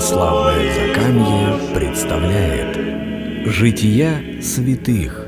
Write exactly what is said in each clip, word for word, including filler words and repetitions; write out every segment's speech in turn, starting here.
Православное Закамье представляет Жития святых.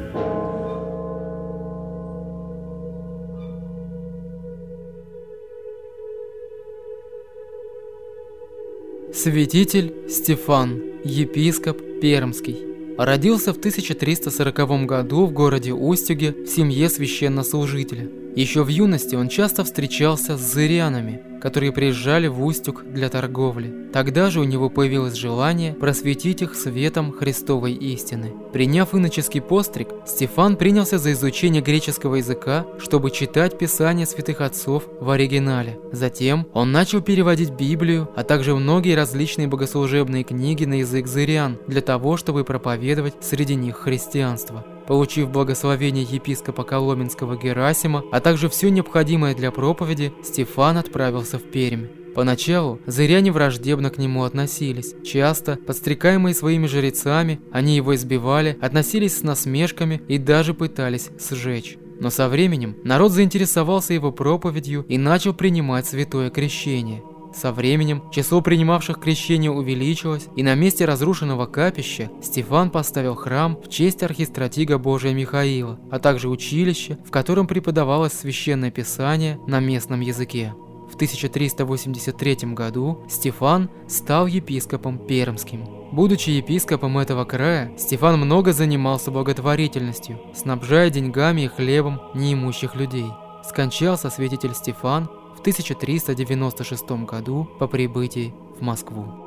Святитель Стефан, епископ Пермский. Родился в тысяча триста сороковом году в городе Устюге в семье священнослужителя. Еще в юности он часто встречался с зырянами, которые приезжали в Устюг для торговли. Тогда же у него появилось желание просветить их светом Христовой истины. Приняв иноческий постриг, Стефан принялся за изучение греческого языка, чтобы читать Писания святых отцов в оригинале. Затем он начал переводить Библию, а также многие различные богослужебные книги на язык зырян, для того, чтобы проповедовать среди них христианство. Получив благословение епископа Коломенского Герасима, а также все необходимое для проповеди, Стефан отправился в Пермь. Поначалу зыряне враждебно к нему относились. Часто, подстрекаемые своими жрецами, они его избивали, относились с насмешками и даже пытались сжечь. Но со временем народ заинтересовался его проповедью и начал принимать святое крещение. Со временем число принимавших крещение увеличилось, и на месте разрушенного капища Стефан поставил храм в честь архистратига Божия Михаила, а также училище, в котором преподавалось священное писание на местном языке. В тысяча триста восемьдесят третьем году Стефан стал епископом Пермским. Будучи епископом этого края, Стефан много занимался благотворительностью, снабжая деньгами и хлебом неимущих людей. Скончался святитель Стефан в тысяча триста девяносто шестом году по прибытии в Москву.